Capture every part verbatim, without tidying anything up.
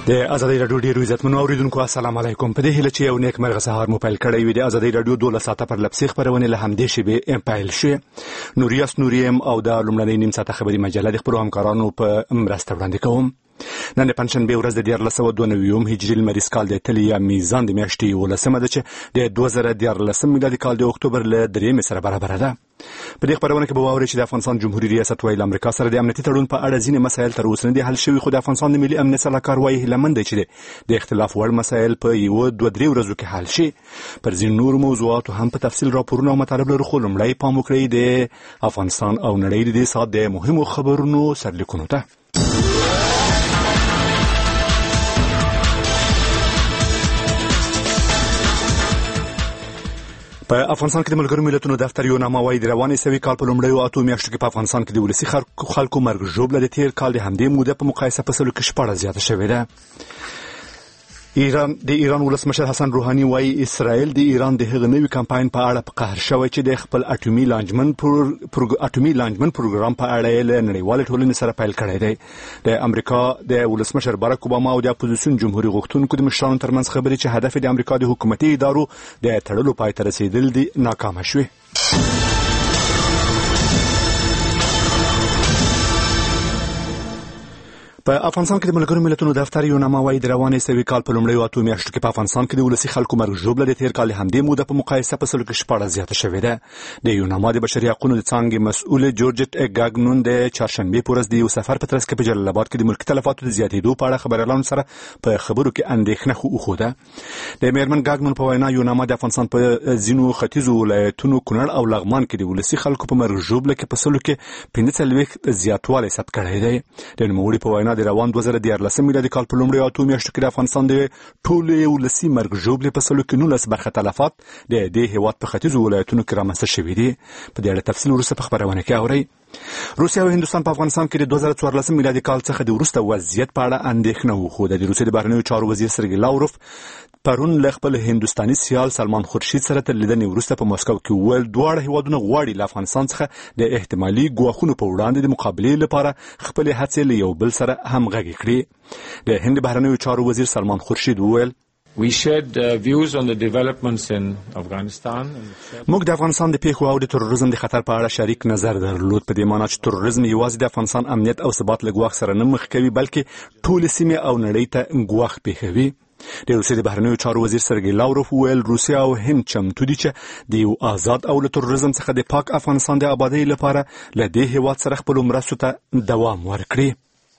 د ازادي رادیو ډیرو عزتمنو اوریدونکو السلام علیکم. په دې هیله چې یو نیک مرغه سهار مو پیل کړی وي. د ازادي رادیو دوله ساعته پر لپسې خبرونه له همدې شیبې پیل شي. نوریاس نوریم او د لومړنۍ نیم ساعته خبري مجله د خپل همکارانو په مرسته وړاندې کوم. نن د پنځشنبه ورځ د دیارلس سوه دوه نوي هجري لمریز کال د تلیا میزان د میاشتې یولسمه ده چې د دوه زره دیارلس میلادي کال د اکتوبر له درېیمې سره برابره ده. په دې خبرونه کې به واورئ چې د افغانستان جمهوریت ریاست وايي له امریکا سره د امنیتي تړون په اړه ځینې مسایل تر اوسه نه دي حل شوي، خو د افغانستان د ملي امنیت سلاکار وايي هیله مند دی چې د اختلاف وړ مسایل په یو دوه درې ورځو کې حل شي. پر ځینو نورو موضوعاتو هم په تفصیل راپورونه او مطالب لرو، خو لومړی پام وکړئ د افغانستان او نړۍ د دې ساعت د مهمو خبرونو سرلیکونو ته. په افغانستان کې د ملګرو ملتونو دفتر یو نامه وايي د روانې سوي کال په لومړیو اتو میاشتو کې په افغانستان کې د ولسي خلکو مرګ ژوبله د تیر کال د همدې موده په مقایسه په سلو کې شپاړس زیاته شوې ده. ایران د ایران ولسمشر حسن روحاني وايي اسرائیل د ایران د هغه نوي کمپاین په اړه په قهر شوی چې د خپل اټومي لانجمن پروګ اټومي لانجمن پروګرام په اړه له نړیوال ټولنې سره پیل کړی دی. د امریکا د ولسمشر باراک اوباما او د اپوزیسیون جمهوریت غوښتونکو د مشرانو ترمنځ خبرې چې هدف د امریکا د حکومتي ادارو د تړلو پای ته رسیدل دي ناکامه شوې. په افغانستان کې د ملګرو ملتونو دفتر یو نامه وايي د روانې سوي کال په لومړیو اتو میاشتو کې په افغانستان کې د ولسي خلکو مرګ ژوبله د تیر کال همدې موده په مقایسه په سلو کې شپاړس زیاته شوې ده. د یو نامه د بشري حقوقو د څانګې مسؤل جورجټ اګاګنون د چهارشنبې په ورځ د یو سفر په ترڅ کې په جلال آباد کې د ملکي تلفاتو د زیاتېدو په اړه خبريالانو سره په خبرو کې اندېښنه وښوده. د میرمن ګاګنون په وینا یو نامه د افغانستان په ځینو ختیځو ولایتونو کونړ او لغمان کې د ولسي خلکو په مرګ ژوبله کې په سلو کې پنځه څلوېښت زیاتوالی ثبت کړی دی. د نوموړي په وینا د روان دوه زره دیارلسم میلادي کال په لومړیو اتو میاشتو کې د افغانستان د ټولې ولسي مرګ ژوبلې په سلو کې نولس برخه تلفات د دې هېواد په ختیځو ولایتونو کې رامنځته شوي دي. په دې اړه تفصیل وروسته په خبرونه کې اورئ. روسیا او هندوستان په افغانستان کې د دوه زره څوارلسم میلادي کال څخه د وروسته وضعیت په اړه اندېښنه وښوده. د روسیې د بهرنیو چارو وزیر سرګي لاوروف پرون له خپل هندوستاني سیال سلمان خورشید سره تر لیدنې وروسته په مسکو کې وویل دواړه هیوادونه غواړي له افغانستان څخه د احتمالي ګواښونو په وړاندې د مقابلې لپاره خپلې هڅې له یو بل سره همغږې کړي. د هند بهرنیو چارو وزیر سلمان خورشید وویل We shared uh, views on the developments in Afghanistan. موږ د افغانستان د پیښو او د تروریزم د خطر په اړه شریک نظر درلود، په دې معنی چې تروریزم یوازې د افغانستان امنیت او ثبات له ګواښ سره نه مخ کوي بلکې ټول سیمه او نړۍ ته ګواښ پیښوي. د روسیې د بهرنیو چارو وزیر سرګي لاوروف ویل روسیا او هند چمتو دي چې د یو آزاد او له تروریزم څخه د پاک افغانستان د آبادۍ لپاره له دې هیواد سره خپل مرستو ته دوام ورکړي.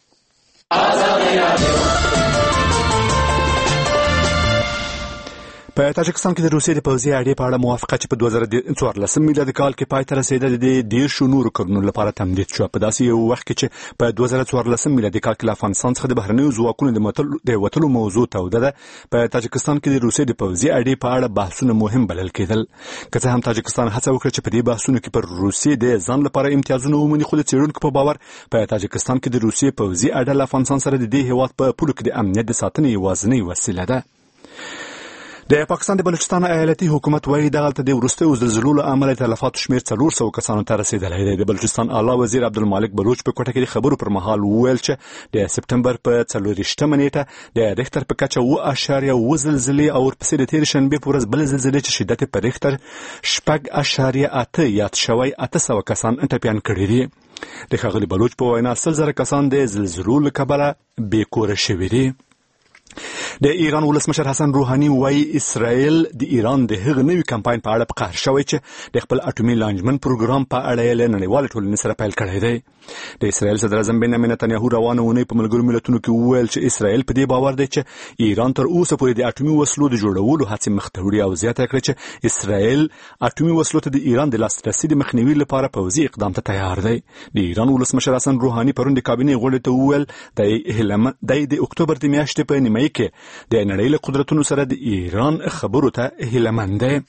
په تاجکستان کې د روسیې د پوځي اړې په اړه موافقه چې په دوه زره څوارلسم میلادي کال کې پای ته رسیده د دېرشو نورو کړنو لپاره تمدید شو. په داسې یو وخت کې چې په دوه زره څوارلسم میلادي کال کې له افغانستان څخه د بهرنیو ځواکونو د وتلو موضوع توده ده، په تاجکستان کې د روسیې د پوځي اړې په اړه بحثونه مهم بلل کېدل. که څه هم تاجکستان هڅه وکړه چې په دې بحثونو کې پر روسیې د ځان لپاره امتیازونه ومني، خو د څېړونکو په باور په تاجکستان کې د روسیې پوځي اډه له افغانستان سره د دې هېواد په پولو کې د امنیت د ساتنې یوازینۍ وسیله ده. د پاکستان د بلوچستان ایالتي حکومت وايي دغلته د وروستیو زلزلو له امله تلفاتو شمېر څلور سوه کسانو ته رسېدلی دی. د بلوچستان اعلی وزیر عبدالمالک بلوچ په کوټه کې د خبرو پر مهال وویل چې د سپټمبر په څلورویشتمه نیټه د ریختر په کچه اوه اعشاریه اوه زلزلې او ورپسې د تېرې شنبې په ورځ بلې زلزلې چې شدت په ریختر شپږ اعشاریه اته یاد شوی اته سوه کسان ټپیان کړي دي. د ښاغلي بلوچ په وینا سل زره کسان د زلزلو له کبله بې کوره شوي دي. د ایران ولسمشر حسن روحاني وايي اسرائیل د ایران د هغه نوي کمپاین په اړه په قهر شوی چې د خپل اټومي لانجمن پروګرام په اړه یې له نړیوال ټولنې سره پیل کړی دی. د اسرائیل صدر اعظم بنیامین نتنیاهو روانه اونۍ په ملګرو ملتونو کې وویل چې اسرائیل په دې باور دی چې ایران تر اوسه پورې د اټومي وسلو د جوړولو هڅې مخ ته وړي او زیاته کړې چې اسرائیل اټومي وسلو ته د ایران د لاسرسي د مخنیوي لپاره پوځي اقدام ته تیار دی. د ایران ولسمشر حسن روحاني پرون د کابینې غونډې ته وویل د اکتوبر د میاشتې په نیمایي کې د نړۍ له قدرتونو سره د ایران خبرو ته هیله مند دی.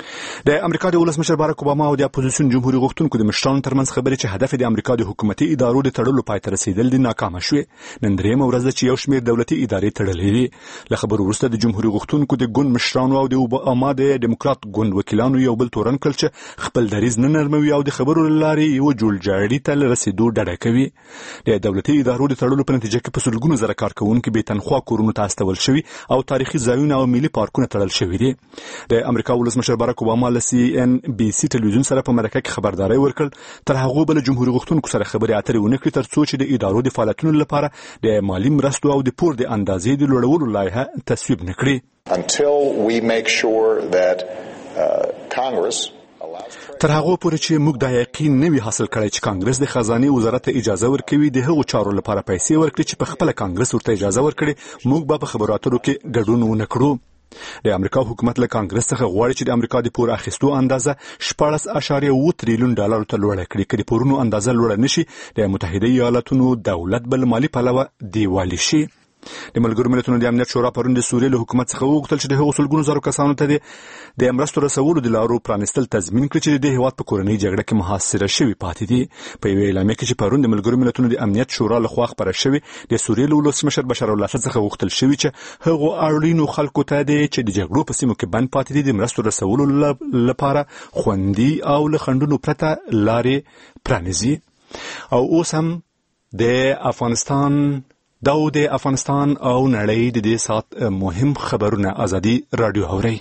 د امریکا د ولسمشر باراک اوباما او د اپوزیسیون جمهوریت غوښتونکو د مشرانو ترمنځ خبرې چې هدف د امریکا د حکومتي ادارو د تړلو پای ته رسیدل دي ناکامه شوې. نن درېیمه ورځ ده چې یو شمېر دولتي ادارې تړلې دي. له خبرو وروسته د جمهوریت غوښتونکو د ګوند مشرانو او د اوباما د ډیموکرات ګوند وکیلانو یو بل تورن کړل چې خپل دریځ نه نرموي او د خبرو له لارې یو جوړجاړي ته رسیدو ډډه کوي. د دولتي ادارو د تړلو په نتیجه کې په سلګونو زره کارکوونکي بې تنخوا کورونو ته استول شوي او تاریخي ځایونه او ملي پارکونه تړل شوي دي. د امریکا ولسمشر باراک اوباما له سی ان بي سي ټلویزیون سره په مرکه کې خبرداري ورکړ تر هغه بل جمهوریت غوښتونکو سره خبرې اترې ونه کړې تر څو چې د ادارو د فعالیتونو لپاره د مالی مرستو او د پور د اندازې د لوړولو لایحه تصویب نکړي. Until we make sure that uh, Congress تر هغه پورې چې موږ د یقین نوي حاصل کړی چې کانګرس د خزانه وزارت اجازه ورکوي د هغو چارو لپاره پیسې ورکړي چې په خپل کانګرس ورته اجازه ورکړي موږ به په خبرو اترو کې ګډون ونه کړو. د امریکا حکومت له کانګرس څخه غواړي چې د امریکا د پور اخیستو اندازه شپاړس اعشاریه اووه تریلیون ډالر ته لوړه کړي. که د پورونو اندازه لوړه نشي د متحده ایالاتونو دولت بل مالی پلوه دیوالی شي. د ملګرو ملتونو د امنیت شورا پرون د سوریې له حکومت څخه وغوښتل چې د هغو سلګونو زرو کسانو ته د مرستو رسولو د لارو پرانستل تضمین کړي چې د هیواد په کورنۍ جګړه کې محاصره شوي پاتې دي. په یوه اعلامیه کې چې پرون د ملګرو ملتونو د امنیت شورا لخوا خپاره شوې د سوریې له ولسمشر بشار الاسد څخه غوښتل شوي چې هغو اړینو خلکو ته دي چې د جګړو په سیمو کې بند پاتې دي د مرستو رسولو لپاره خوندي او له خنډونو پرته لارې پرانیزي. او اوس هم د افغانستان دا د افغانستان او نړۍ د دې سات مهم خبرونه ازادي رادیو اوري.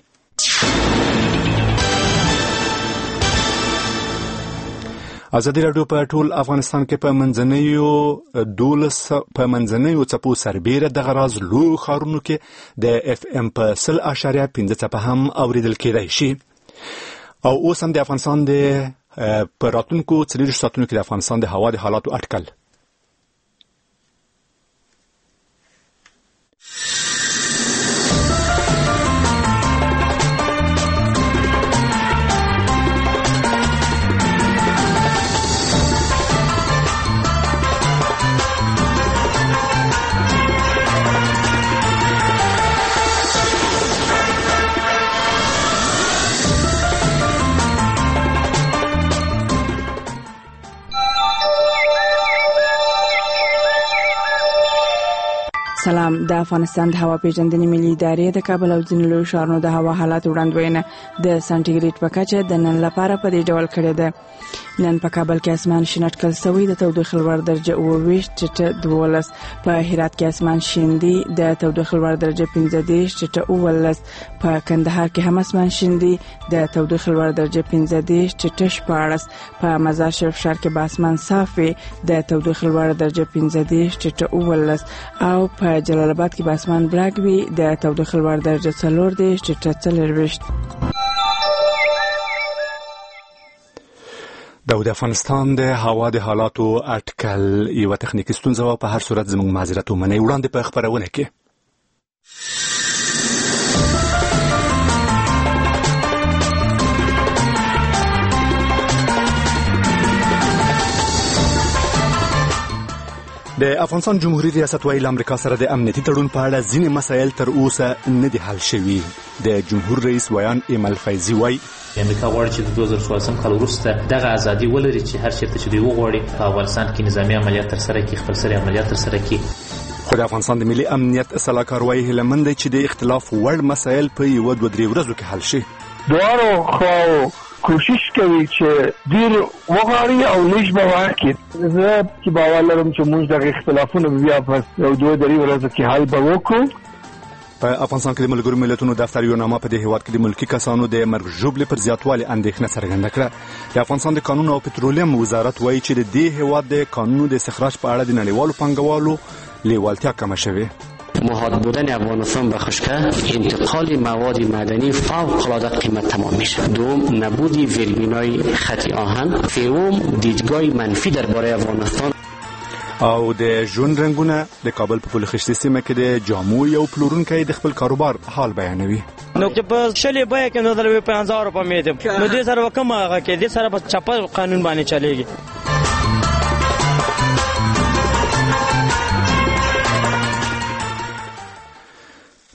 ازادي رادیو په ټول افغانستان کې په منځنیو دولس په منځنیو څپو سربېره د غراز لو خارونو کې د اف ام په سل اشاریه پنځه څپه هم اوریدل کېدای شي. او اوس هم د افغانستان د په راتلونکو څلور ساعتونو کې د افغانستان د هوا د حالاتو اټکل. سلام. د افغانستان د هوا پیژندنې ملي ادارې د کابل او ځینو لویو ښارونو د هوا حالات وړاندوینه د سانتیګریډ په کچه د نن لپاره په دې ډول کړې ده. نن په کابل کې اسمان شین اټکل شوی د تودوخې لوړ درجه اووه ویشت ټیټه دولس، په هرات کې اسمان شین دی د تودوخې لوړ درجه پنځه دېرش ټیټه اوولس، په کندهار کې هم اسمان شین دی د تودوخې لوړ درجه پنځه دېرش ټیټه شپاړس، په مزار شریف ښار کې به اسمان صاف وي د تودوخې لوړ درجه پنځه دېرش ټیټه اوولس، او په جلال آباد کې به اسمان برګ وي د تودوخې لوړ درجه څلور دېرش ټیټه څلوېښت. دا د افغانستان د هوا د حالاتو اټکل یو تخنیکی ستونزه و. په هر صورت زموږ معذرت ومنئ. وړاندې په خبرونه کې د افغانستان جمهوریت ریاست ویل امریکا سره د امنیتي تړون په اړه ځینې مسایل تر اوسه نه دي حل شوي. د جمهور رئیس ویان ایمل فیضي وایي امریکا غواړي چې د دوه زره څوارلسم کال وروسته دغه ازادي ولري چې هر چیرته چې دوی وغواړي په افغانستان کې نظامي عملیات ترسره کړي، خپل سري عملیات ترسره کړي. خو د افغانستان د ملي امنیت سلاکار وایي هیله مند دی چې د اختلاف وړ مسایل په یوه دوه درې ورځو کې حل شي. دواړو خواو کوشش کوي چې ډیر وغواړي او لږ به ورکړي. زه چې باور لرم چې موږ دغه اختلافونه بیا په یو دوه درې ورځو کې حل به وکړو. په افغانستان کې د ملګرو ملتونو دفتر یو نامه په دې هیواد کې د ملکی کسانو د مرګ ژوبلې پر زیاتوالي اندېښنه څرګنده کړه. د افغانستان د قانون او پټرولیم وزارت وایي چې د دې هیواد د قانونو د استخراج په اړه د نړیوالو پانګوالو لیوالتیا کمه شوې. محاط بودن افغانستان به خشکی انتقال مواد معدنی فوق العاده قیمت تمام میشه. دوم نبود ویربینای خط آهن. سوم دیدگاه منفی درباره افغانستان. او د ژوند رنگونه د کابل په پل خشتي سیمه کې د جامو یو پلورونکی د خپل کاروبار حال بیانوي. نو چې په شلې بیه کې نو د پنځه روپۍ میدم نو دې سره کوم هغه کې دې سره په چپه قانون باندې چلےږي.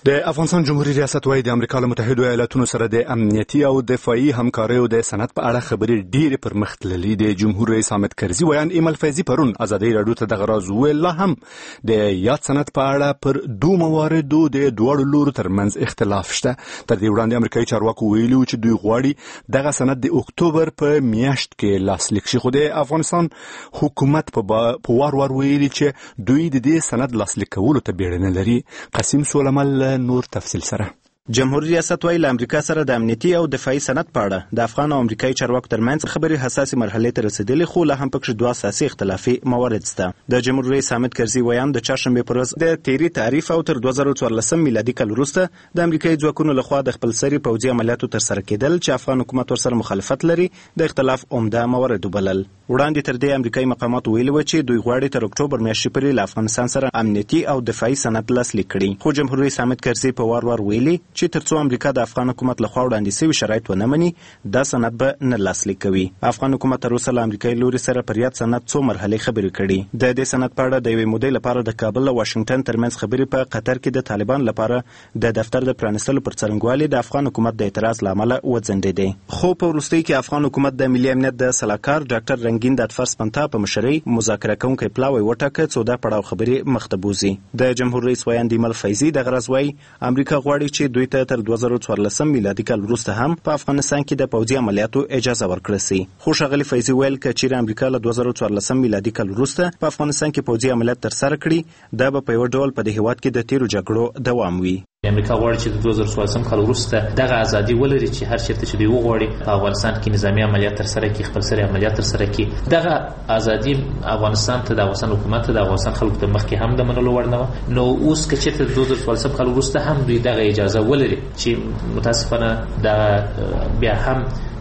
د افغانستان جمهوریت ریاست وايي د امریکا له متحده ایالاتونو سره د امنیتي او دفاعي همکاریو د سند په اړه خبرې ډېرې پر مخ تللې. د جمهور رئیس حامد کرزي ویان ایمل فیضي پرون ازادي راډیو ته دغه راز ویل. لا هم د یاد سند په اړه پر دوه مواردو د دواړو لورو ترمنځ اختلاف شته. تر دې وړاندې امریکایي چارواکو ویلي چې دوی غواړي دغه سند د اکتوبر په میاشت کې لاسلیک شي، خو د افغانستان حکومت په وار وار ویلي چې دوی د دې سند لاسلیک کولو ته بیړه نه لري. قاسم سولمل نور تفصیل سره. جمهوریت ریاست وايي له امریکا سره د امنیتي او دفاعي سند په اړه د افغان او امریکایي چارواکو ترمنځ خبرې حساسې مرحلې ته رسیدلې، خو لا هم پکې دوه اساسي اختلافي موارد شته. د جمهوریت رئیس حامد کرزي ویان د چهارشنبه پر ورځ د تیری تعریف او تر دوه زره څوارلسم میلادي کال وروسته د امریکایي ځواکونو لخوا د خپل سري پوځي عملیاتو ترسره کېدل چې افغان حکومت ورسره مخالفت لري د اختلاف عمده موارد وبلل. وړاندې تر دې امریکایي مقامات ویلي و چې دوی غواړي تر اکتوبر میاشتې پورې له افغانستان سره امنیتي او دفاعي سند لاسلیک کړي، خو جمهوریت رئیس حامد کرزي په وار وار ویلي چې ترڅو امریکا د افغان حکومت لخوا وړاندې شوي شرایط ونه مني دا سند به نه لاسلیک کوي. افغان حکومت تر اوسه له امریکایي لوري سره پر یاد سند څو مرحلې خبرې کړي. د دې سند په اړه د یوې مودې لپاره د کابل او واشنگټن ترمنځ خبرې په قطر کې د طالبان لپاره د دفتر د پرانیستلو پر څرنګوالي د افغان حکومت د اعتراض له امله وځنډېدې، خو په وروستۍ کې افغان حکومت د ملي امنیت د سلاکار ډاکټر رنګین دادفر سپنتا په مشرۍ مذاکره کوونکی پلاوی وټاکه څو دا پړاو خبرې مخ ته بوزي. د جمهور رئیس ویان ایمل فیضي دغه راز وایي امریکا غواړي چې دوی ته تر دوه زره څوارلسم میلادي کال وروسته هم په افغانستان کې د پوځي عملیاتو اجازه ورکړل شي. خو ښاغلي فیضي ویل که چیرې امریکا له دوه زره څوارلسم میلادي کال وروسته په افغانستان کې پوځي عملیات ترسره کړي دا به په یو ډول په دې هېواد کې د تیرو جګړو دوام وي. امریکا غواړي چې د دوه زره څوارلسم کال وروسته دغه ازادي ولري چې هر چیرته چې دوی وغواړي په افغانستان کې نظامي عملیات ترسره کړي، خپل سري عملیات ترسره کړي. دغه ازادي افغانستان ته د افغانستان حکومت ته د افغانستان خلکو ته مخکې هم د منلو وړ نه وه، نو اوس که چېرته د دوه زره څوارلسم کال وروسته هم دوی دغه اجازه ولري چې متاسفانه دغه بیا هم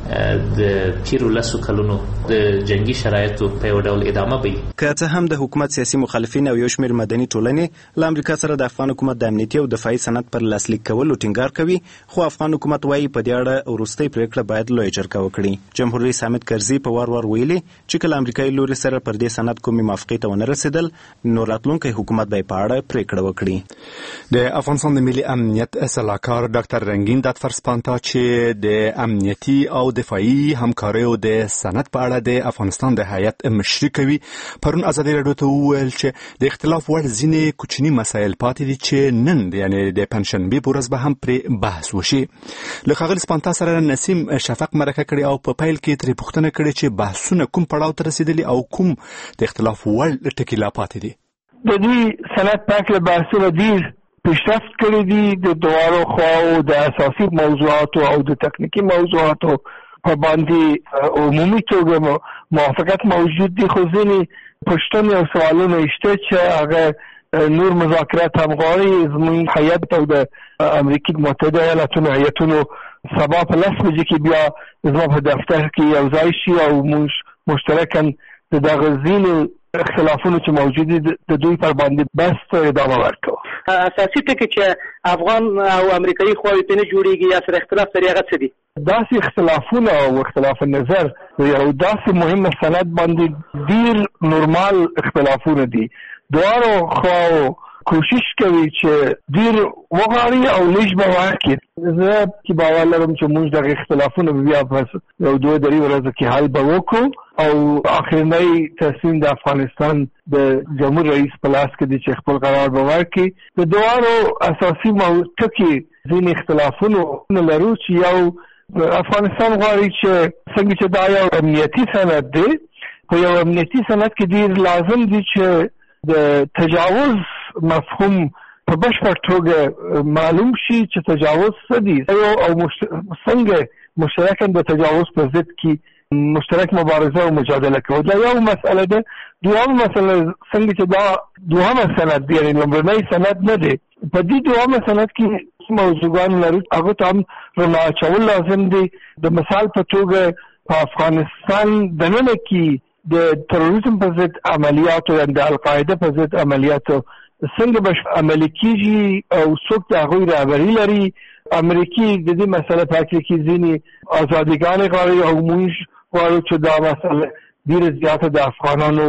د تیرو لسو کلونو د جنگي شرایطو په یو ډول ادامه وي. که څه هم د حکومت سیاسي مخالفین او یو شمېر مدني ټولنې له امریکا سره د افغان حکومت د امنیتي او دفاعي سند پر لاسلیک کولو ټینګار کوي، خو افغان حکومت وايي په دې اړه وروستۍ پریکړه باید لویه جرګه وکړي. جمهور رئیس حامد کرزي په وار وار ویلي چې کله امریکایي لوري سره پر دې سند کومې موافقې ته ونه رسېدل نو راتلونکی حکومت به په اړه پریکړه وکړي. د افغانستان د ملي امنیت سلاکار ډاکټر رنګین دادفر سپنتا چې د امنیتي او دفاعي همکاریو د سند په اړه د افغانستان د هیئت مشري کوي پرون ازادي راډیو ته وویل چې د اختلاف وړ ځینې کوچني مسایل پاتې دي چې نن یعنی د پنجشنبې په ورځ به هم پرې بحث وشي. له ښاغلي سپنتا سره نسیم شفق مرکه کړې او په پیل کې ترې پوښتنه کړې چې بحثونه کوم پړاو ته رسېدلي او کوم د اختلاف وړ ټکي لا پاتې دي. د دې سند په اړه بحثونه ډېر پیشرفت کړی دي د دواړو خواو د اساسي موضوعاتو او د تکنیکي موضوعاتو په باندې عمومي توګه موافقت موجود دي، خو ځینې پوښتنې او سوالونه شته چې هغه نور مذاکرات هم غواړي. زموږ هیئت او د امریکا متحده ایالاتونو هیئتونو سبا په لس بجې کې بیا زما په دفتر کې یو ځای شي او موږ مشترکاً د دغه ځینې اختلافونو چې موجود دي د دوی پر باندې بحث ته ادامه ورکوو. اساسي ټکي چې افغان او امریکایي خواوې ته نه جوړېږي یا سره اختلاف لري هغه څه دي؟ داسې اختلافونه او اختلاف نظر یو داسې مهمه سند باندې ډېر نورمال اختلافونه دي. دواړو خواو کوشش کوي چې ډېر وغواړي او لږ به ورکړي. زه چې باور لرم چې موږ دغه اختلافونه بیا په یو دوه درې ورځو کې حل به وکړو او اخرنی تصمیم د افغانستان د جمهور رئیس په لاس کې دی چې خپل قرار به ورکړي. د دواړو اساسي ټکي ځینې اختلافونه لرو چې یو افغانستان غواړي چې څنګه چې دا یو امنیتي سند دی، په یو امنیتي سند کې ډېر لازم دي چې د تجاوز مفهوم په بشپړ توګه معلوم شي چې تجاوز څه دي او څنګه مشترکاً د تجاوز په ضد کې مشترک مبارزه او مجادله کوي. دا یو مسئله ده. دویمه مسئله څنګه چې دا دویمه سند دی، یعنې لومړنی سند نه دی، په دې دویمه سند کې موضوعان لرو هغه ته هم رڼا اچول لازم دي. د مثال په توګه په افغانستان دننه کې د تروریزم په ضد عملیاتو یا د القاعده په ضد عملیاتو څنګه به عملي کیږي او څوک د هغوی رهبري لري. امریکي د دې مسله په کې کې ځینې ازادیګانې غواړي او موږ غواړو چې دا مسله ډېره زیاته د افغانانو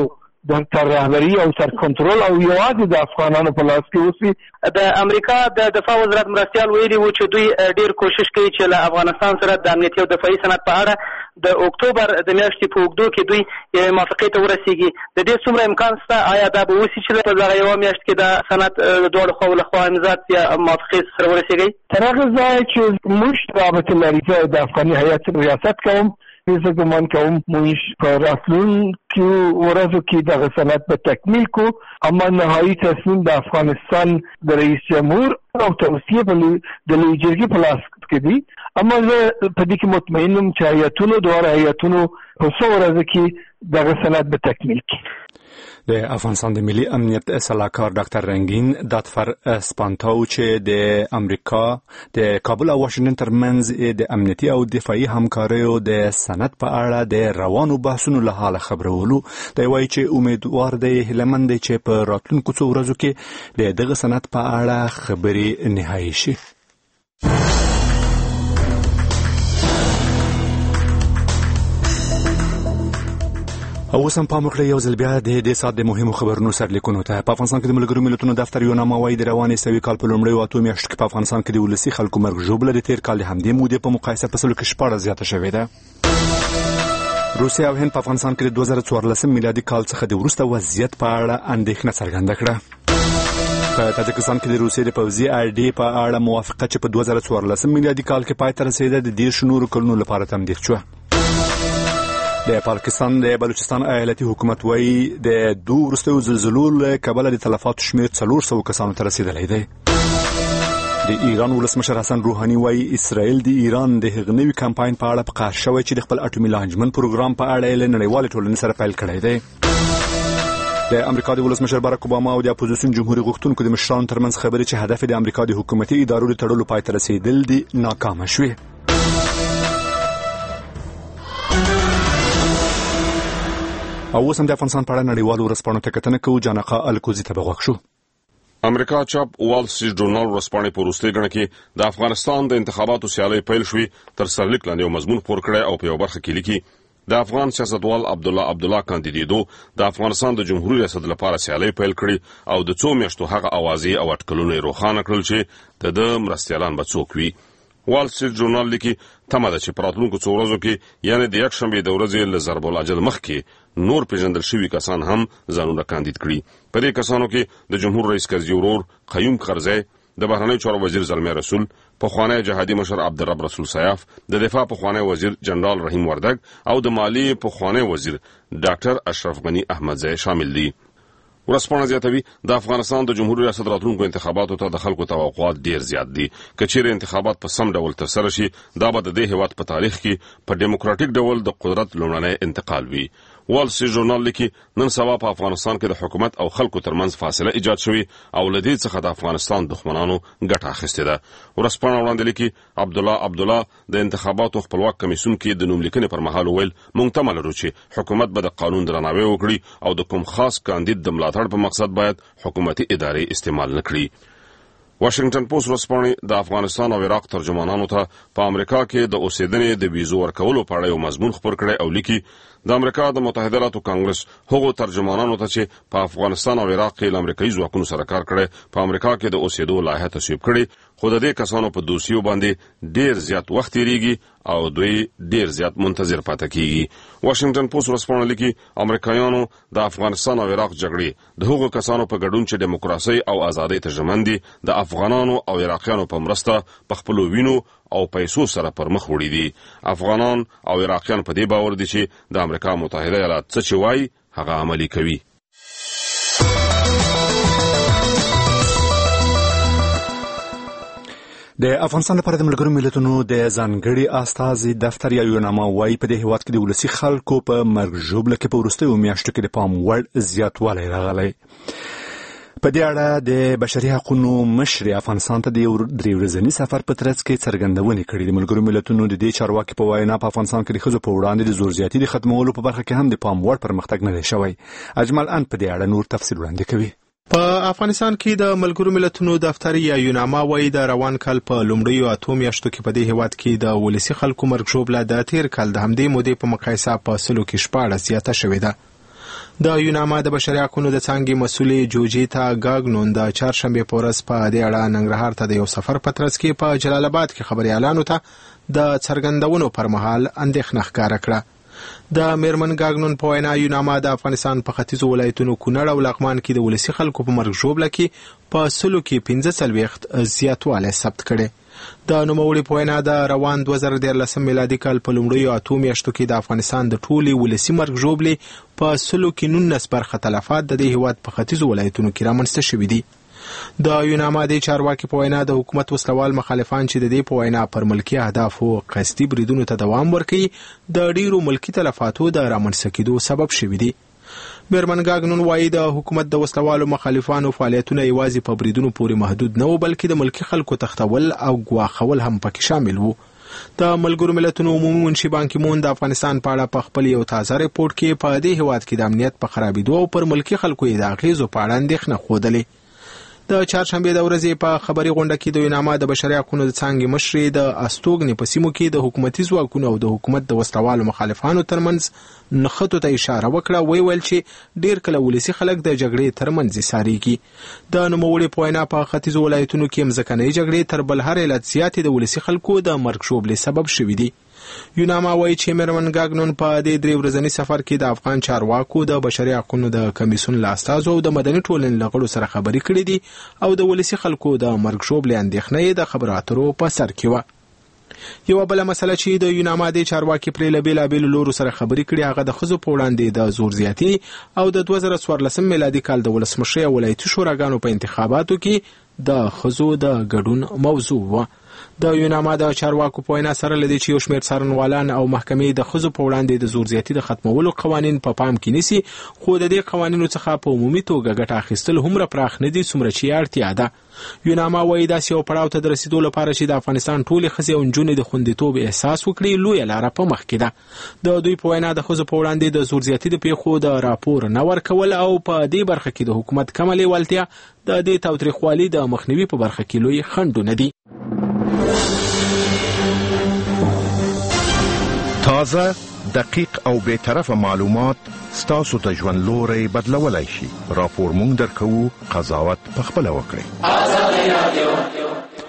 د تر رهبري او تر کنټرول او یوازې د افغانانو په لاس کې اوسي. د امریکا د دفاع وزارت مرستیال ویلي وو چې دوی ډیر کوشش کوي چې له افغانستان سره د امنیتي او دفاعي صنعت په اړه د اکتوبر د میاشتې په اوږدو کې دوی یوې موافقې ته ورسیږي. د دې څومره امکان شته؟ آیا دا به وشي چې په دغه یوه میاشت کې د صنعت د دواړو خواو له خوا امضات یا موافقې سره ورسیږئ؟ تر هغه ځایه چې موږ رابطه لري، زه د افغاني هیات ریاست کوم، زه ګمان کوم موږ په راتلونکو ورځو کې دغه صنعت به تکمیل کو، اما نهایي تصمیم د افغانستان د رئیس جمهور او توصیه د لوی جرګې په لاس کې دي. اما زه په دې کې مطمئن یم چې هیاتونو دواړه هیاتونو په څو ورځو کې دغه صنعت به تکمیل کړي. د افغانستان د ملي امنیت سلاکار ډاکټر رنگین داتفر سپانتاو چې د امریکا د کابل او واشنگټن ترمنځ د امنیتي او دفاعي همکاریو د صنعت په اړه د روانو بحثونو له حاله خبرولو، دی وایي چې امیدوار دی هیلهمند دی چې په راتلونکو څو ورځو کې د دغه صنعت په اړه خبرې نهایي شي. او اوس هم پام وکړئ یو ځل بیا د دې ساعت د مهمو خبرونو سرلیکونو ته. په افغانستان کې د ملګرو ملتونو دفتر یو نامه وایي د روانې سوي کال په لومړیو اتو میاشتو کې په افغانستان کې د ولسي خلکو مرګ ژوبله د تېر کال د همدې مودې په مقایسه په سلو کې شپاړس زیاته شوې ده. روسیه او هند په افغانستان کې د دوه زره څوارلسم میلادي کال څخه د وروسته وضعیت په اړه اندېښنه څرګنده کړه. په تاجکستان کې د روسیې د پوځي اډې په اړه موافقه چې په دوه زره څوارلسم میلادي کال کې پای ته رسېده د دېرشو نورو کلونو لپاره تمدید شوه. د پاکستان د بلوچستان ایالتي حکومت وایي د دوه وروستیو زلزلو له کبله د تلفاتو شمېر څلور سوه کسانو ته رسېدلی دی. د ایران ولسمشر حسن روحاني وایي اسرائیل د ایران د هغه نوي کمپاین په اړه په قهر شوی چې د خپل اټومي لانجمن پروګرام په اړه یې له نړیوالې ټولنې سره پیل کړی دی. د امریکا د ولسمشر باراک اوباما او د اپوزیسیون جمهوریت غوښتونکو د مشرانو ترمنځ خبرې چې هدف د امریکا د حکومتي ادارو د تړلو پای ته رسېدل دي ناکامه شوې. او اوس هم د افغانستان په اړه نړیوالو ورځپاڼو ته کتنه کوو. جانقا الکوزي ته به غوږ شو. امریکا چاپ وال سټریټ ژورنال ورځپاڼې په وروستۍ ګڼه کې د افغانستان د انتخاباتو سیالۍ پیل شوې تر سرلیک لاندې یو مضمون خپور کړی او په یو برخه کې لیکي د افغان سیاستوال عبدالله عبدالله کاندیدېدو د افغانستان د جمهوریت ریاست لپاره سیالۍ پیل کړي او د څو میاشتو هغه اوازې او اټکلونه یې روښانه کړل چې د ده مرستیالان به څوک وي. وال سټریټ ژورنال لیکي تمه ده چې په راتلونکو څو ورځو کې یعنې د یکشنبې د ورځې له ضرب الاجل مخکې نور پیژندل شوي کسان هم ځانونه کاندید کړي. په دې کسانو کې د جمهور رئیس کرزي ورور قیوم قرزی، د بهرنیو چارو وزیر زلمی رسول، پخوانی جهادي مشر عبدالرب رسول سیاف، د دفاع پخوانی وزیر جنرال رحیم وردګ او د مالیې پخوانی وزیر ډاکټر اشرف غنی احمدزی شامل دي. ورځپاڼه زیاتوي د افغانستان د جمهوریت ریاست راتلونکو انتخاباتو ته د خلکو توقعات ډیر زیات دي. که چیرې انتخابات په سم ډول ترسره شي دا به د دې هیواد په تاریخ کې په ډیموکراټیک ډول د قدرت لومړنی انتقال وي. وال سټریټ ژورنال لیکي نن سبا په افغانستان کې د حکومت او خلکو ترمنځ فاصله ایجاد شوې او له دې څخه د افغانستان دښمنانو ګټه اخیستې ده. ورځپاڼه وړاندې لیکي عبدالله عبدالله د انتخاباتو خپلواک کمیسیون کې د نوملیکنې پر مهال وویل موږ تمه لرو چې حکومت به د قانون درناوی وکړي او د کوم خاص کاندید د ملاتړ په مقصد باید حکومتي ادارې استعمال نه کړي. واشنگټن پوسټ ورځپاڼې د افغانستان او عراق ترجمانانو ته په امریکا کې د اوسېدنې د ویزو ورکولو په اړه یو مضمون خپور کړی او لیکي د امریکا د متحده ایالاتو کانګرس هغو ترجمانانو ته چې په افغانستان او عراق کې له امریکایي ځواکونو سره کار کړی په امریکا کې د اوسېدو لایحه تصویب کړې، خو د دې کسانو په دوسیو باندې ډیر زیات وخت تیریږي او دوی ډیر زیات منتظر پاتې کیږي. واشنگټن پوسټ ورځپاڼه لیکي امریکایانو د افغانستان او عراق جګړې د هغو کسانو په ګډون چې دیموکراسي او ازادۍ ته ژمن دي د افغانانو او عراقیانو په مرسته په خپلو وینو او پیسو سره پر مخ وړي دي. افغانان او عراقیان په دې باور دي چې د امریکا متحده ایالات څه چې وایي هغه عملي کوي. د افغانستان لپاره د ملګرو ملتونو د ځانګړي استازي دفتر یا یوناما وایي په دې هیواد کې د ولسي خلکو په مرګ ژوبله کې په وروستیو میاشتو کې د پام وړ زیاتوالی راغلی. په دې اړه د بشري حقوقو مشر افغانستان ته د یو درې ورځني سفر په ترڅ کې څرګندونې کړې. د ملګرو ملتونو د دې چارواکي په وینا په افغانستان کې د ښځو په وړاندې د زور زیاتي د ختمولو په برخه کې هم د پام وړ پرمختګ نه دی شوی. اجمل ان په دې اړه نور تفصیل وړاندې کوي. په افغانستان کې د ملګرو ملتونو دفتر یا یوناما وایي د روان کال په لومړیو اتو میاشتو کې په دې هیواد کې د ولسي خلکو مرګ ژوبله د تیر کال د همدې مودې په مقایسه په سلو کې شپاړس زیاته شوې ده. د یوناما د بشري حقوقو د څانګې مسؤلې جوجیتا گاګنون د چهارشنبه په ورځ په دې اړه ننګرهار ته د یو سفر په ترڅ کې په جلال آباد کې خبريالانو ته د څرګندونو پر مهال اندېښنه ښکاره کړه. د میرمن گاګنون په وینا یوناما د افغانستان په ختیځو ولایتونو کونړ او لغمان کې د ولسی خلکو په مرګ ژوبله کې په سلو کې پنځه څلوېښت زیاتوالی ثبت کړي. د نوموړي په وینا د روان دوه زره دیارلسم میلادي کال په لومړیو اتو میاشتو کې د افغانستان د ټولې ولسي مرګ ژوبلې په سلو کې نولس برخه تلفات د دې هیواد په ختیځو ولایتونو کې رامنځته شوي دي. د یوناما د چارواکي په وینا د حکومت وسلوال مخالفان چې د دې په وینا پر ملکی اهدافو قصدي بریدونو ته دوام ورکوي د ډیرو ملکی تلفاتو د رامنځته کېدو سبب شوي دي. میرمن گاګنون وایي د حکومت د وسلوالو مخالفانو فعالیتونه یوازې په بریدونو پورې محدود نه و بلکې د ملکی خلکو تختول او ګواښول هم پکې شامل وو. د ملګرو ملتونو عمومي منشي بان کی مون د افغانستان په اړه په خپل یو تازه ریپورت کې په دې هیواد کې د امنیت په خرابېدو او پر ملکی خلکو یې د اغېزو په اړه اندېښنه ښودلې. د چهارشنبه د ورځې په خبري غونډه کې د یوناما د بشري حقوقو د څانګې مشرې د استوګنې په سیمو کې د حکومتي ځواکونو او د حکومت د وسلوالو مخالفانو ترمنځ نښتو ته اشاره وکړه. وی ویل چې ډیر کله ولسی خلک د جګړې ترمنځ ساريږي. د نوموړي په وینا په ختیځو ولایتونو کې مځکنۍ جګړې تر بل هر علت زیاتې د ولسی خلکو د مرګ ژوبلې سبب شوي دي. یوناما وایي چې میرمن گاګنون په دې درې ورځني سفر کې د افغان چارواکو د بشري حقوقو د کمیسیون له استازو او د مدني ټولنې له غړو سره خبرې کړې دي او د ولسی خلکو د مرګ ژوبلې اندېښنې د خبرو اترو په سر کې وه. یو بل مسله چې د یوناما د چارواکي پرې له بیلابېلو لورو سره خبرې کړي هغه د ښځو په وړاندې د زور زیاتي او د دوه زره څوارلسم میلادي کال د ولسمشرۍ او ولایتي شوراګانو په انتخاباتو کې د ښځو د ګډون موضوع وه. د یوناما د چارواکو په وینا سره لدی چې یو شمېر څارنوالان او محکمې د ښځو په وړاندې د زور زیاتي د ختمولو قوانین په پا پام کې نیسي خو د دې قوانینو څخه په عمومي توګه ګټه اخیستل هومره پراخ نه دي څومره چې اړتیا ده. یوناما وایي داسې یو پړاو ته د رسیدو لپاره چې د افغانستان ټولې ښځې او نجونې د خوندیتوب احساس وکړي لویه لاره په مخ کې ده. د دوی په وینا د ښځو په وړاندې د زور زیاتي د پیښو د راپور نه ورکول او په دې برخه کې د حکومت کمه لیوالتیا د دې تاوتریخوالي د مخنیوي په برخه کې لوی خنډونه دي. تازه، دقیق او بی‌طرفه معلومات ستاسو ته ژوند لوري بدلولای شي. راپور مونږ درکو، قضاوت پخپله وکړئ. آزادي رادیو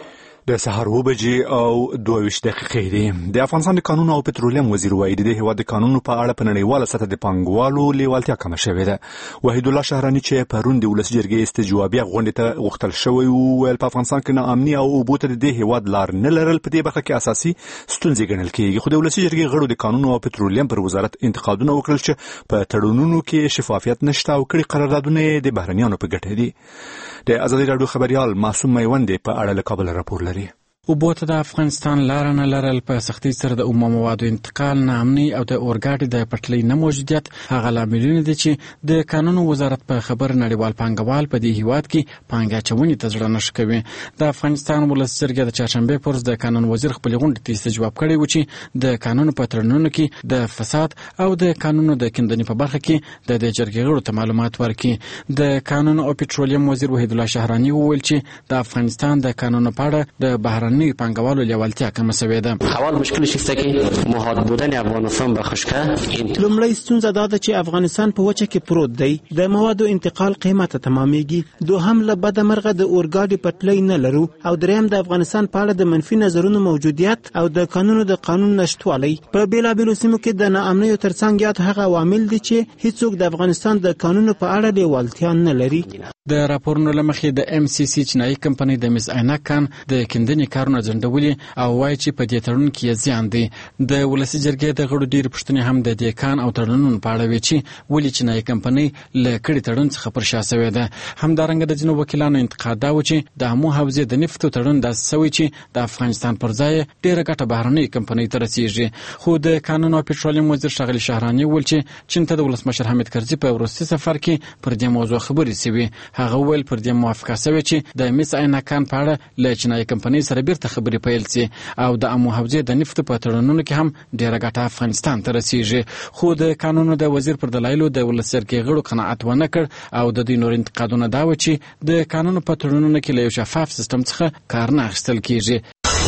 د سهار اوه بجې او دوه ویشت دقیقې دي. د افغانستان د کانونو او پټرولیم وزیر وایي د دې هیواد د کانونو په اړه په نړیواله سطح د پانګوالو لیوالتیا کمه شوې ده. وحید الله شهراني چې پرون د ولسي جرګې استجوابیه غونډې ته غوښتل شوی و ویل په افغانستان کې ناامني او اوبو ته د دې هیواد لار نه لرل په دې برخه کې اساسي ستونزې ګڼل کېږي. خو د ولسي جرګې غړو د کانونو او پټرولیم پر وزارت انتقادونه وکړل چې په تړونونو کې شفافیت نشته او کړي قراردادونه د بهرنیانو په ګټه دي. د ازادي راډیو خبريال معصوم میوند په اړه له کابل راپور لري. اوبو ته د افغانستان لار نه لرل په سختۍ سره د اومه موادو انتقال، ناامني او د اورګاډي د پټلۍ نه موجودیت هغه لاملونه دي چې د قانونو وزارت په خبر نړیوال پانګوال په دې هیواد کې پانګه اچونې ته زړه نه ښه کوي. د افغانستان ولسي جرګې د چهارشنبې په ورځ د قانون وزیر خپلې غونډې ته استجواب کړی و چې د قانونو په تړونونو کې د فساد او د قانونو د کیندنې په برخه کې د دې جرګې غړو ته معلومات ورکړي. د قانون او پټرولیم وزیر وحید الله شهراني وویل چې د افغانستان د قانونو په اړه د بهرني پانګوالو لیوالتیا کمه شوې ده. اول مشکلش است که محاط بودن افغانستان به خشکه. لومړی ستونزه دا ده چې افغانستان په وچه کې پروت دی. د موادو انتقال قیمت تمامېږي. دوهم له بده مرغه د اورګاډي پټلۍ نه لرو او دریم د افغانستان په اړه د منفي نظرونو موجودیت او د قانونو د قانون نشټوالی. په بیلابېلو سیمو کې د ناامنیو ترڅنګ یاد هغه عوامل دي چې هیڅوک د افغانستان د قانونو په اړه لیوالتیا نه لري. د راپورونو له مخې د ام سی سی چینایي کمپنۍ د مس عینک کان د کیندنې کارونه ځنډولي او وایي چې په دې تړون کې زیان دی. د ولسي جرګې د غړو ډېرې پوښتنې هم د دې کان او تړونونو په اړه وې چې ولې چینایي کمپنۍ له کړي تړون څخه پر شا شوې ده. همدارنګه د ځینو وکیلانو انتقاد دا و چې د امو حوزې د نفتو تړون داسې شوی چې د افغانستان پر ځای ډېره ګټه بهرنۍ کمپنۍ ته رسیږي. خو د قانون او پټرولیم وزیر ښاغلي شهراني وویل چې چین ته د ولسمشر حامد کرزي په وروستي سفر کې پر دې موضوع خبرې شوې. هغه وویل پر دې موافقه شوې چې د مس عینک کان په اړه له چینایي کمپنۍ سره بیرته خبرې پیل شي او د امو حوزې د نفتو په تړونونو کې هم ډېره ګټه افغانستان ته رسیږي. خو د قانونو د وزیر پر دلایلو د ولسي جرګې غړو قناعت ونه کړ او د دوی نور انتقادونه دا و چې د قانونو په تړونونو کې له یو شفاف سیستم څخه کار نه اخیستل کیږي.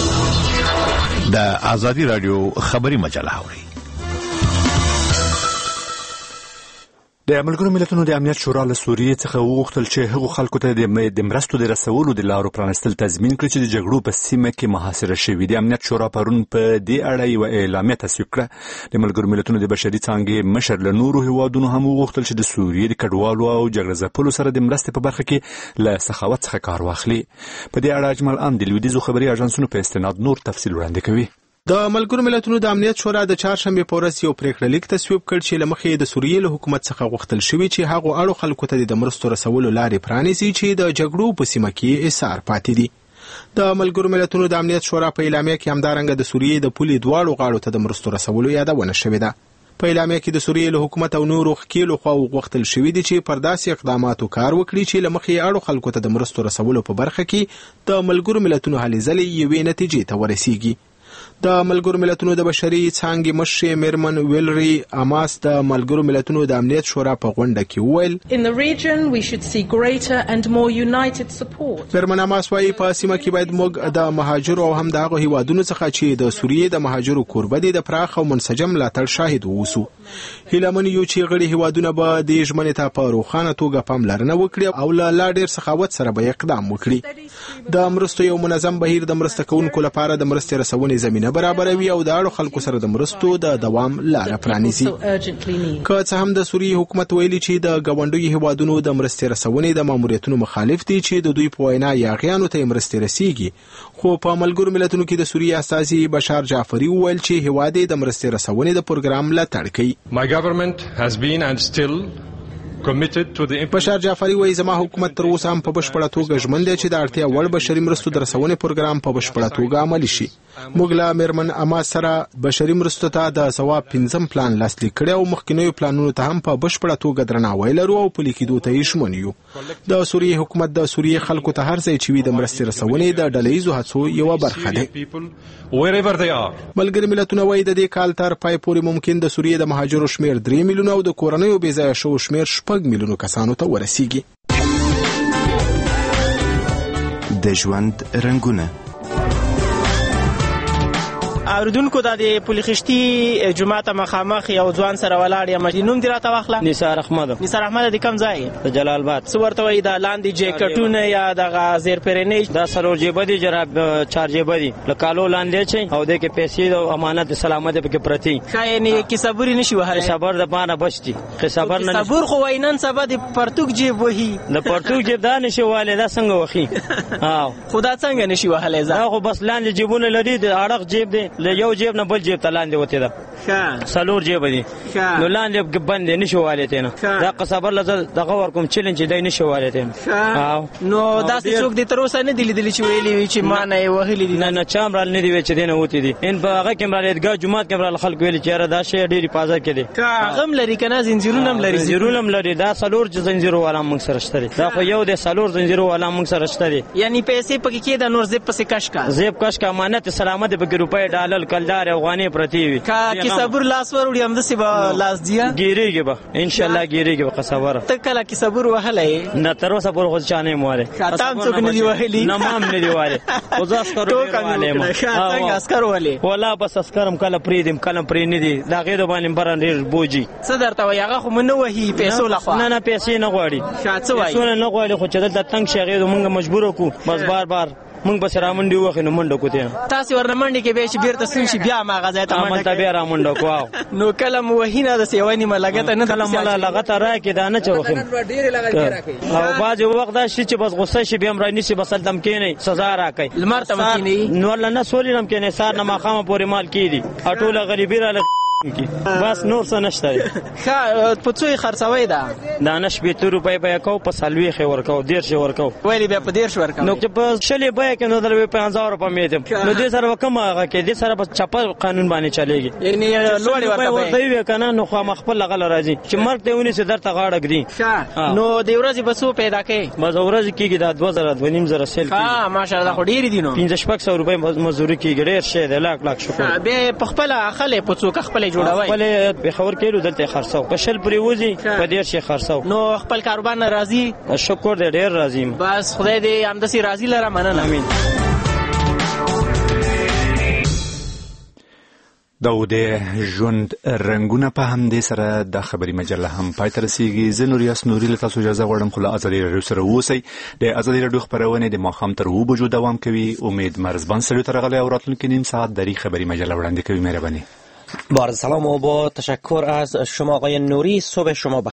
د ازادي راډیو خبري مجله اوري. د ملګرو ملتونو د امنیت شورا له سوریې څخه وغوښتل چې هغو خلکو ته د مرستو د رسولو د لارو پرانستل تضمین کړي چې د جګړو په سیمه کې محاصره شوي. د امنیت شورا پرون په دې اړه یوه اعلامیه تصویب کړه. د ملګرو ملتونو د بشري څانګې مشر له نورو هیوادونو هم وغوښتل چې د سوریې د کډوالو او جګړه ځپلو سره د مرستې په برخه کې له سخاوت څخه کار واخلي. په دې اړه اجمل ام د لویدیځو خبري اژانسونو په استناد نور تفصیل وړاندې کوي. د ملګرو ملتونو د امنیت شورا د چهارشنبه په ورځ یو پریکړه لیک تصویب کړ چې لمخې د سوریې له حکومت څخه غوښتل شوی چې هغه اړو خلکو ته د مرستو رسولو لارې پرانیزي چې د جګړو په سیمه کې ایثار پاتې دي. د ملګرو ملتونو د امنیت شورا په اعلامیه کې همدارنګه د سوریې د پولي دواړو غاړو ته د مرستو رسولو یادونه شوې ده. په اعلامیه کې د سوریې له حکومت او نورو خکیلو خوا غوښتل شوی دي چې پر داسې اقداماتو کار وکړي چې لمخې اړو خلکو ته د مرستو رسولو په برخه کې د ملګرو ملتونو هلې ځلې یوې نتیجې ته ورسیږي. د ملګرو ملتونو د بشري څانګې مشر میرمن ویلری اماس د ملګرو ملتونو د امنیت شورا په غونډه کې وویل In the region we should see greater and more united support. میرمن اماس وايي په سیمه کې باید موږ د مهاجرو او هم د هغو هیوادونو څخه چې د سوریې د مهاجرو کوربه دي د پراخ او منسجم ملاتړ شاهد ووسو. هیله یو چې غړي هیوادونه به د ژمنې ته په روښانه توګه پاملرنه وکړي او لا ډیر سخاوت سره به اقدام وکړي. د مرستو یو منظم بهیر د مرسته کوونکو لپاره د مرستې رسونې زمینه برابروي او د اړو خلکو سره د مرستو د دوام لاره پرانیزي. که څه هم د سوریې حکومت ویلي چې د ګاونډیو هیوادونو د مرستې رسونې د ماموریتونو مخالف دي چې د دوی په وینا یاغیانو ته مرستې رسیږي، خو په ملګرو ملتونو کې د سوریې استازي بشار جعفری وویل چې هیواد یې د مرستې رسونې د پروګرام ملاتړ کوي. My government has been and still بشار جعفری وایي زما حکومت تر اوسه هم په بشپړه توګه ژمن دی چې د اړتیا وړ بشري مرستو د رسونې پروګرام په بشپړه توګه عملي شي. موږ له میرمن اما سره بشري مرستو ته د ثواب پنځم پلان لاسلیک کړی او مخکینیو پلانونو ته هم په بشپړه توګه درناوی لرو او پلي کېدو ته یې ژمن یو. د سوریې حکومت د سوریې خلکو ته هر ځای چې وي د مرستې رسونې د ډله ییزو هڅو یوه برخه دی. ملګري ملتونه وایي د دې کال تر پای پورې ممکن د سوریې د مهاجرو شمېر درې میلیونه او د کورنیو بې ځایه شوو شمېر شپږ میلیونو کسانو ته ورسیږي. د ژوند رنګونه اوریدونکو د پولي خشتي جمعه ته مخامخ یو ځوان سره ولاړ یم. نوم دې راته واخله. نثار احمد. نثار احمد د کوم ځای؟ د جلال آباد. څه ورته وایي د لاندې جیکټونه یا دغه زیرپرینې؟ دا څلور جیبه دي جراب چار جیبه دي له کالو لاندې چي او د کې پیسې او امانت سلامت پکې پرتی. خاینه کې صبر نشي وهله. صبر د باندې بچتي. که صبر نه صبر خو وینن سبا د پرتوک جیب وهي. د پرتوک جیب دا نشي واله دا څنګه وخی؟ ها خدا څنګه نشي وهله؟ دا خو بس لاندې جیبونه لري د اړه جیب دی له یو جیب نه جیب ته لاندې وته ده. ښه سلور جیب دي. نو لاندې بند نشي والته نه. دا قصبر لزل دغه ور کوم چیلنج دی نشي والته نه. نو دا څه څوک دي تر اوسه نه دی لیدلی چې ویلي وي چې ما نه وهلي دي. نه نه چامرال نه دی وی چې دینه وته دي. ان په هغه کې مراد ګا جمعه کې مراد خلک ویلي چې را دا شی ډیر حفاظت کړي. غم لري کنه زنجیرونه هم لري. زنجیرونه هم لري. دا سلور زنجیرو والا موږ سره شته. دا خو یو د سلور زنجیرو والا موږ سره شته. یعنی پیسې پکې کې د نور زیب پسې کش کا. زیب کش کا امانت سلامت پکې روپې ډالر کلدار افغاني پرتی وي. کا کی صبر لاس وروړي هم د سبا لاس دیا ګیریږي به ان شاء الله ګیریږي به قصبر. ته کله کی صبر وهلې؟ نه تر اوسه پور خو چانه مواره. تام څوک نه دی وهلي. نه مام نه دی واره. خو ځاس کرو والے ما. څنګه اسکر ولې؟ ولا بس اسکرم کله پریدم کله پری نه دی. دا غیر باندې بران ډیر بوجي. څه درته وای هغه خو منه وهي پیسو لخوا. نه نه پیسې نه غواړي. شاته وای. څونه نه غواړي خو چې دلته تنگ شغې موږ مجبور کو بس بار بار موږ بس را منډي وخه نو منډه کوته. تاسو ورنه منډي کې به چې بیرته سن شي بیا ما غځای ته منډه ته بیا را منډه کوو. نو کله مو وهینه د سیوانی ملګته نه کله مله لغته را کې دا نه چوخم. ډیر لغته را کوي. او باز وخت دا شي چې بس غصه شي بیا امرای نشي بس دم کې نه سزا را کوي. لمر ته مکینی نو الله نه سولینم کې نه سار نه ماخامه پورې مال کیدی. اټوله غریبی را بس نور څه نشته. ښه په څو خرڅوي دا؟ دا نش به تر روپۍ به کو په سالوي خې ورکو ډیر شي ورکو. ویلي بیا په ډیر شي ورکو. نو چې په شلې به کې نو درې پنځه هزار روپۍ میدم. نو دې سره کوم هغه کې دې سره په چپل قانون باندې چلےږي. یعنی لوړ ورته ورته وی کنه نو خو مخبل لغل راځي چې مرګ ته ونی سي درته غاړه کړي. نو دې ورځې بسو پیدا کړي. بس ورځ کېږي دا دوه زره دوه نیم زره سیل. ها ماشاءالله خو ډیر دي نو. پنځه شپږ سو روپۍ مزدوري کېږي ډیر شه د لاک لاک شکر. به په خپل اخله په څوک خپل جوړوي. به خبر کېلو دلته خرڅاو په شل پرې وځي په ډیر شي خرڅاو. نو خپل کاروبار نه راضي؟ شکر دې ډیر راضي. بس خدای دې همداسي راضي لره مننه. امين. دا د ژوند رنگونه په همدې سره د خبري مجله هم پای ته رسیږي. زه نوریاس نوري له تاسو اجازه غواړم خو له ازادي راډیو سره اوسئ. د ازادي راډیو خبرونه د ماښام تر اوه بجو دوام کوي. امید مرزبان سره تر غلې او راتلونکي نیم ساعت دری خبري مجله وړاندې کوي. مهرباني. با سلام و با تشکر از شما آقای نوری. صبح شما